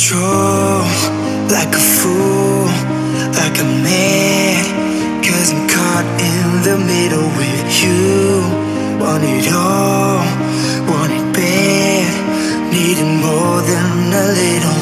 control, like a fool, like a man. Cause I'm caught in the middle with you. Want it all, want it bad. Needing more than a little.